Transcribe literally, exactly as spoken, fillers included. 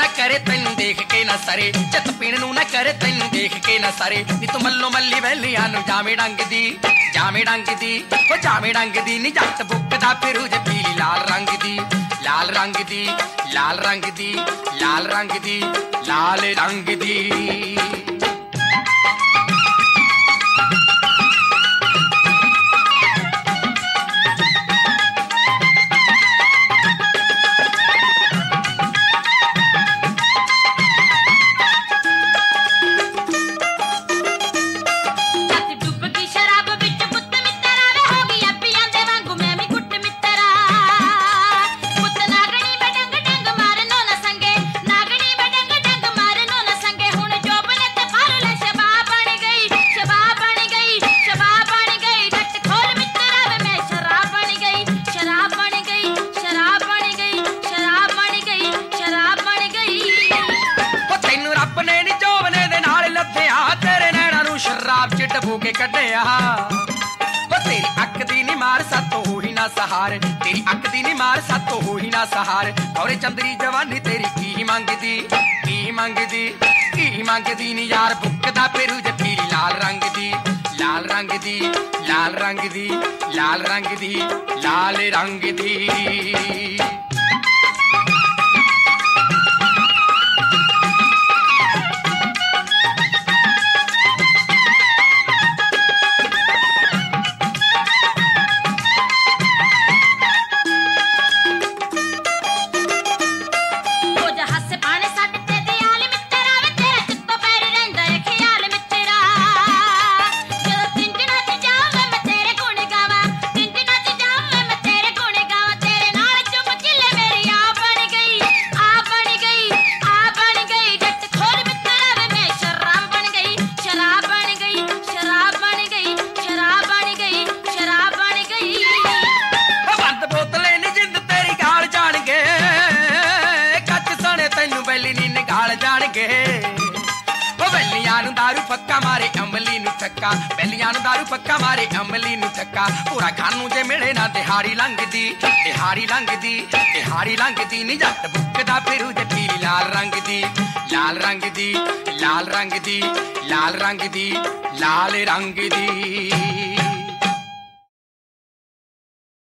करे तैनू देख के ना सरे, चित पीण नू ना करे तैनू देख के ना सरे। नी तू मल्लो मल्ली वैलियां नू जावे डंग दी, जावे डंग दी, ओ जावे डंग दी। नी जट बुकदा फिरू जे पीली लाल रंग दी, लाल रंग दी, लाल रंग दी, लाल रंग दी, लाल रंग दी। के कढ़िया तेरी अख दी नी मार सातों हो ही ना सहार, तेरी अख दी नी मार सातों हो ही ना सहार। गौरे चंदरी जवानी तेरी की मंगदी, की मंगदी, की मंगदी। नी यार बुकदा फिरू जे पीली लाल रंग दी, लाल रंग दी, लाल रंग दी, लाल रंग दी, लाल रंग दी। दारू पक्का मारे अमली नू छक्का, बैलियां नू दारू पक्का मारे अमली नू छक्का। पूरा खानू जे मिले ना दिहाड़ी लंघदी, दिहाड़ी लंघदी, दिहाड़ी लंघदी। नी जट बुकदा फिरू जे पीली लाल रंग दी, लाल रंग दी, लाल रंग दी, लाल रंग दी, लाल रंग दी।